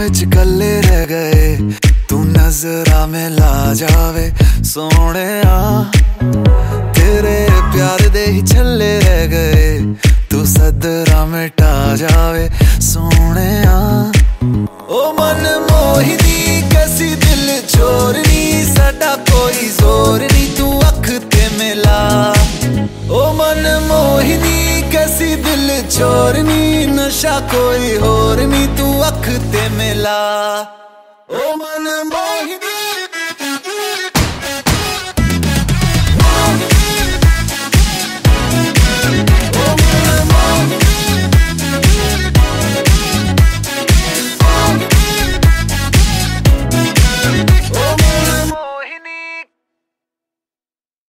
च कल्ले रह गए, तू नजरा में ला जावे सोने तेरे प्यार दे ही छल्ले रह गए, तू सदरा मिटा जावे सोने ओ मन मोहिनी